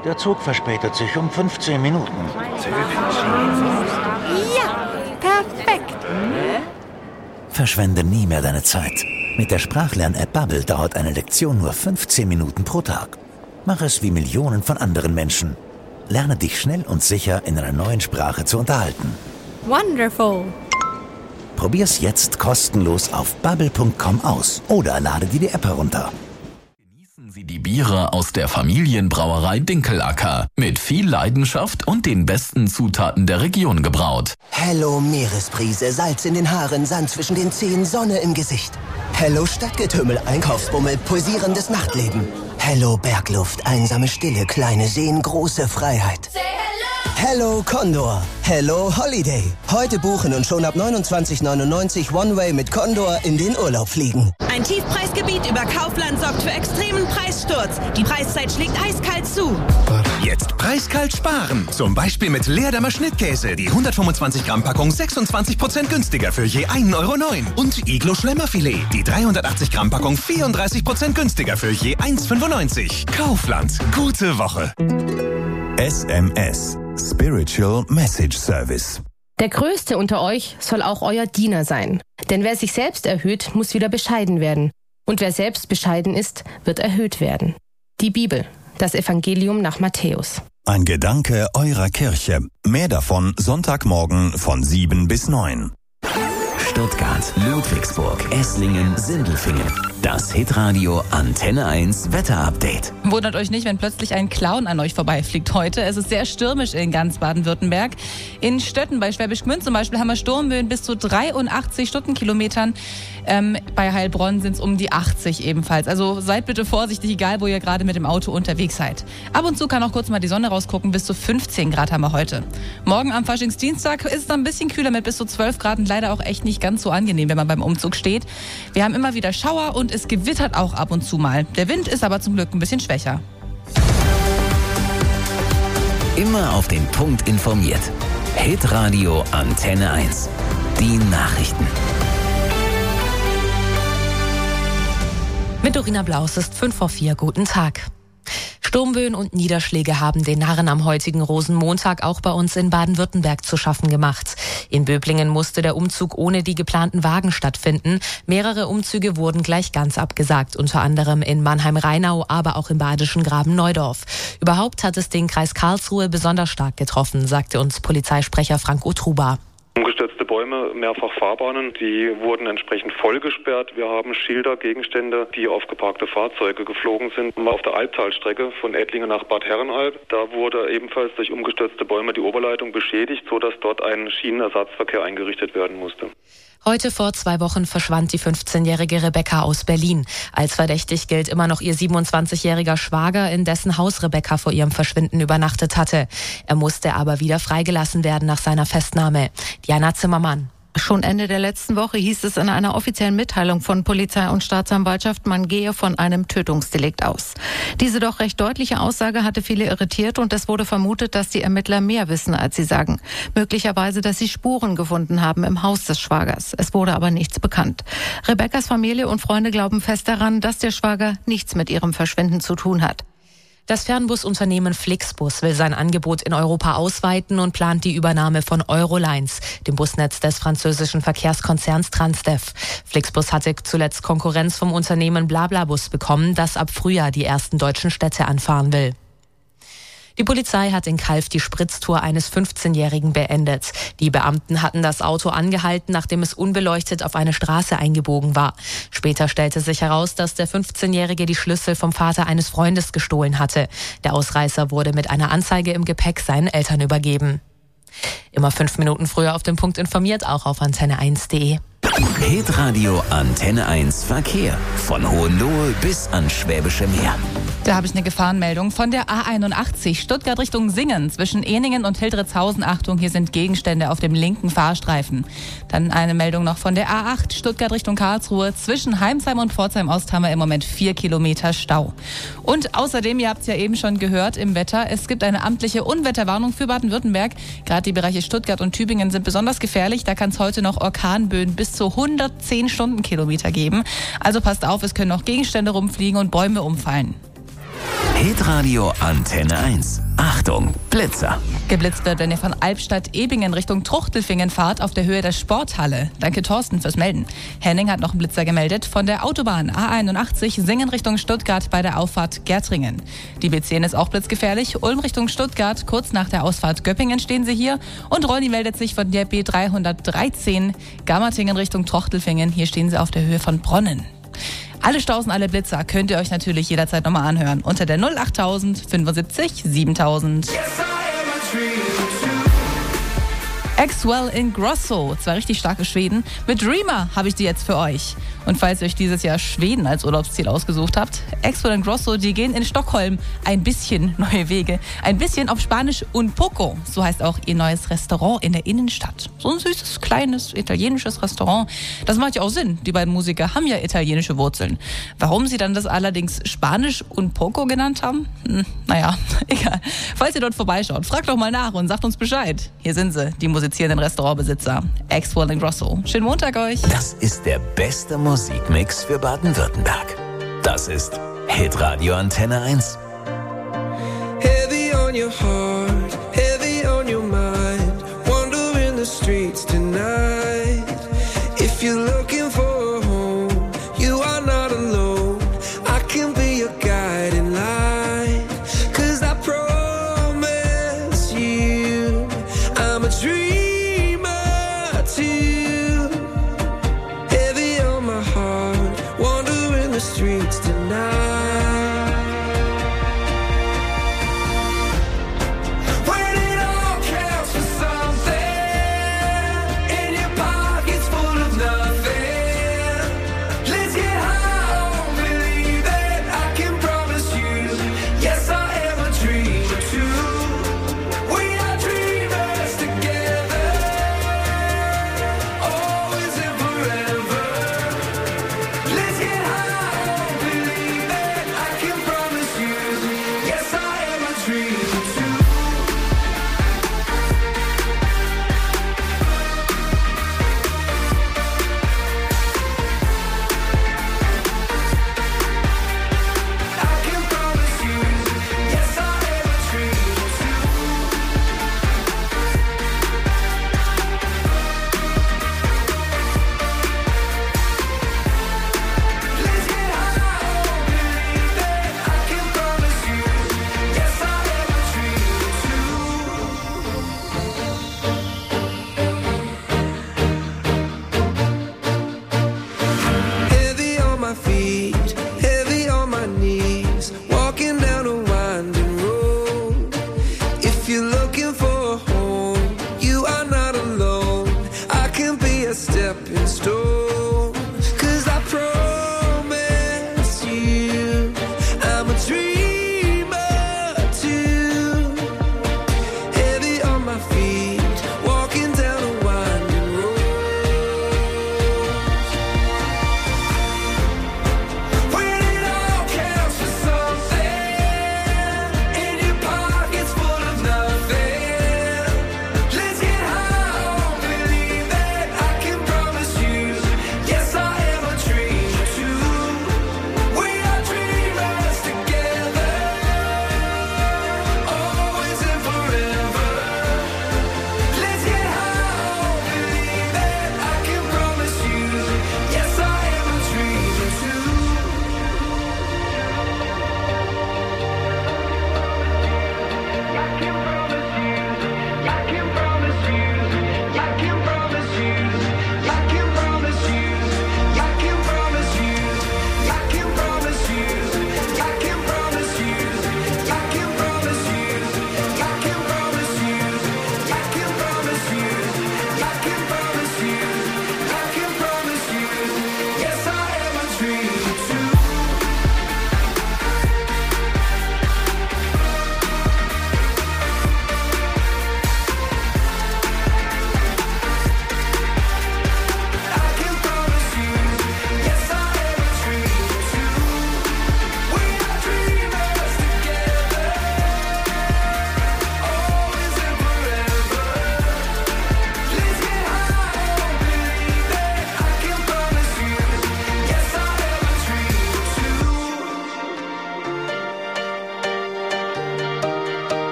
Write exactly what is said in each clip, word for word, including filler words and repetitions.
Der Zug verspätet sich um fünfzehn Minuten. Ja, perfekt. Verschwende nie mehr deine Zeit. Mit der Sprachlern-App Babbel dauert eine Lektion nur fünfzehn Minuten pro Tag. Mach es wie Millionen von anderen Menschen. Lerne dich schnell und sicher in einer neuen Sprache zu unterhalten. Wonderful. Probier's jetzt kostenlos auf babbel punkt com aus oder lade dir die App herunter. Genießen Sie die Biere aus der Familienbrauerei Dinkelacker. Mit viel Leidenschaft und den besten Zutaten der Region gebraut. Hello Meeresbrise, Salz in den Haaren, Sand zwischen den Zehen, Sonne im Gesicht. Hello Stadtgetümmel, Einkaufsbummel, pulsierendes Nachtleben. Hello Bergluft, einsame Stille, kleine Seen, große Freiheit. Hello Condor, Hello Holiday. Heute buchen und schon ab neunundzwanzig neunundneunzig One-Way mit Condor in den Urlaub fliegen. Ein Tiefpreisgebiet über Kaufland sorgt für extremen Preissturz. Die Preiszeit schlägt eiskalt zu. Jetzt preiskalt sparen. Zum Beispiel mit Leerdammer Schnittkäse. Die hundertfünfundzwanzig Gramm Packung sechsundzwanzig Prozent günstiger für je ein Euro neun. Und Iglo Schlemmerfilet. Die dreihundertachtzig Gramm Packung vierunddreißig Prozent günstiger für je eins fünfundneunzig. Kaufland. Gute Woche. S M S. Spiritual Message Service. Der Größte unter euch soll auch euer Diener sein. Denn wer sich selbst erhöht, muss wieder bescheiden werden. Und wer selbst bescheiden ist, wird erhöht werden. Die Bibel, das Evangelium nach Matthäus. Ein Gedanke eurer Kirche. Mehr davon Sonntagmorgen von sieben bis neun. Stuttgart, Ludwigsburg, Esslingen, Sindelfingen. Das Hitradio Antenne eins Wetterupdate. Wundert euch nicht, wenn plötzlich ein Clown an euch vorbeifliegt heute. Es ist sehr stürmisch in ganz Baden-Württemberg. In Stötten bei Schwäbisch Gmünd zum Beispiel haben wir Sturmböen bis zu dreiundachtzig Stundenkilometern. Ähm, bei Heilbronn sind es um die achtzig ebenfalls. Also seid bitte vorsichtig, egal wo ihr gerade mit dem Auto unterwegs seid. Ab und zu kann auch kurz mal die Sonne rausgucken. Bis zu fünfzehn Grad haben wir heute. Morgen am Faschingsdienstag ist es dann ein bisschen kühler mit bis zu zwölf Grad und leider auch echt nicht ganz so angenehm, wenn man beim Umzug steht. Wir haben immer wieder Schauer und es gewittert auch ab und zu mal. Der Wind ist aber zum Glück ein bisschen schwächer. Immer auf den Punkt informiert. Hitradio Antenne eins. Die Nachrichten. Mit Dorina Blaus ist fünf vor vier. Guten Tag. Sturmböen und Niederschläge haben den Narren am heutigen Rosenmontag auch bei uns in Baden-Württemberg zu schaffen gemacht. In Böblingen musste der Umzug ohne die geplanten Wagen stattfinden. Mehrere Umzüge wurden gleich ganz abgesagt, unter anderem in Mannheim-Rheinau, aber auch im badischen Graben-Neudorf. Überhaupt hat es den Kreis Karlsruhe besonders stark getroffen, sagte uns Polizeisprecher Frank Otruba. Umgestürzte Bäume, mehrfach Fahrbahnen, die wurden entsprechend vollgesperrt. Wir haben Schilder, Gegenstände, die auf geparkte Fahrzeuge geflogen sind. Auf der Albtalstrecke von Ettlingen nach Bad Herrenalb, da wurde ebenfalls durch umgestürzte Bäume die Oberleitung beschädigt, sodass dort ein Schienenersatzverkehr eingerichtet werden musste. Heute vor zwei Wochen verschwand die fünfzehnjährige Rebecca aus Berlin. Als verdächtig gilt immer noch ihr siebenundzwanzigjähriger Schwager, in dessen Haus Rebecca vor ihrem Verschwinden übernachtet hatte. Er musste aber wieder freigelassen werden nach seiner Festnahme. Diana Zimmermann. Schon Ende der letzten Woche hieß es in einer offiziellen Mitteilung von Polizei und Staatsanwaltschaft, man gehe von einem Tötungsdelikt aus. Diese doch recht deutliche Aussage hatte viele irritiert und es wurde vermutet, dass die Ermittler mehr wissen, als sie sagen. Möglicherweise, dass sie Spuren gefunden haben im Haus des Schwagers. Es wurde aber nichts bekannt. Rebeccas Familie und Freunde glauben fest daran, dass der Schwager nichts mit ihrem Verschwinden zu tun hat. Das Fernbusunternehmen Flixbus will sein Angebot in Europa ausweiten und plant die Übernahme von Eurolines, dem Busnetz des französischen Verkehrskonzerns Transdev. Flixbus hatte zuletzt Konkurrenz vom Unternehmen Blablabus bekommen, das ab Frühjahr die ersten deutschen Städte anfahren will. Die Polizei hat in Calw die Spritztour eines fünfzehnjährigen beendet. Die Beamten hatten das Auto angehalten, nachdem es unbeleuchtet auf eine Straße eingebogen war. Später stellte sich heraus, dass der fünfzehnjährige die Schlüssel vom Vater eines Freundes gestohlen hatte. Der Ausreißer wurde mit einer Anzeige im Gepäck seinen Eltern übergeben. Immer fünf Minuten früher auf den Punkt informiert, auch auf antenne eins punkt de. Hitradio Antenne eins Verkehr. Von Hohenlohe bis ans Schwäbische Meer. Da habe ich eine Gefahrenmeldung von der A einundachtzig, Stuttgart Richtung Singen, zwischen Ehningen und Hildritzhausen. Achtung, hier sind Gegenstände auf dem linken Fahrstreifen. Dann eine Meldung noch von der A acht, Stuttgart Richtung Karlsruhe, zwischen Heimsheim und Pforzheim-Ost haben wir im Moment vier Kilometer Stau. Und außerdem, ihr habt es ja eben schon gehört im Wetter, es gibt eine amtliche Unwetterwarnung für Baden-Württemberg. Gerade die Bereiche Stuttgart und Tübingen sind besonders gefährlich. Da kann es heute noch Orkanböen bis zu hundertzehn Stundenkilometer geben. Also passt auf, es können noch Gegenstände rumfliegen und Bäume umfallen. Hitradio Antenne eins. Achtung, Blitzer. Geblitzt wird, wenn ihr von Albstadt-Ebingen Richtung Truchtelfingen fahrt, auf der Höhe der Sporthalle. Danke Thorsten fürs Melden. Henning hat noch einen Blitzer gemeldet von der Autobahn A einundachtzig Singen Richtung Stuttgart bei der Auffahrt Gärtringen. Die B zehn ist auch blitzgefährlich. Ulm Richtung Stuttgart, kurz nach der Ausfahrt Göppingen stehen sie hier. Und Ronny meldet sich von der B dreihundertdreizehn Gammertingen Richtung Truchtelfingen. Hier stehen sie auf der Höhe von Bronnen. Alle Staus und alle Blitzer könnt ihr euch natürlich jederzeit nochmal anhören. Unter der null achttausend fünfundsiebzig siebentausend. Axwell Ingrosso, zwei richtig starke Schweden. Mit Dreamer habe ich die jetzt für euch. Und falls ihr euch dieses Jahr Schweden als Urlaubsziel ausgesucht habt, Axwell Ingrosso, die gehen in Stockholm ein bisschen neue Wege. Ein bisschen auf Spanisch un poco. So heißt auch ihr neues Restaurant in der Innenstadt. So ein süßes, kleines, italienisches Restaurant. Das macht ja auch Sinn. Die beiden Musiker haben ja italienische Wurzeln. Warum sie dann das allerdings Spanisch un poco genannt haben? Hm, naja, egal. Falls ihr dort vorbeischaut, fragt doch mal nach und sagt uns Bescheid. Hier sind sie, die musizierenden Restaurantbesitzer. Axwell Ingrosso. Schönen Montag euch. Das ist der beste Musikmix für Baden-Württemberg. Das ist Hitradio Antenne eins. Heavy on your heart, heavy on your mind. Wandering the streets tonight. If you're looking for a home, you are not alone. I can be your guiding light. 'Cause I promise you, I'm a dreamer too. Heavy on my heart, wandering the streets tonight. When it all counts for something, and you're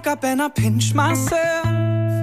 up and I pinch myself.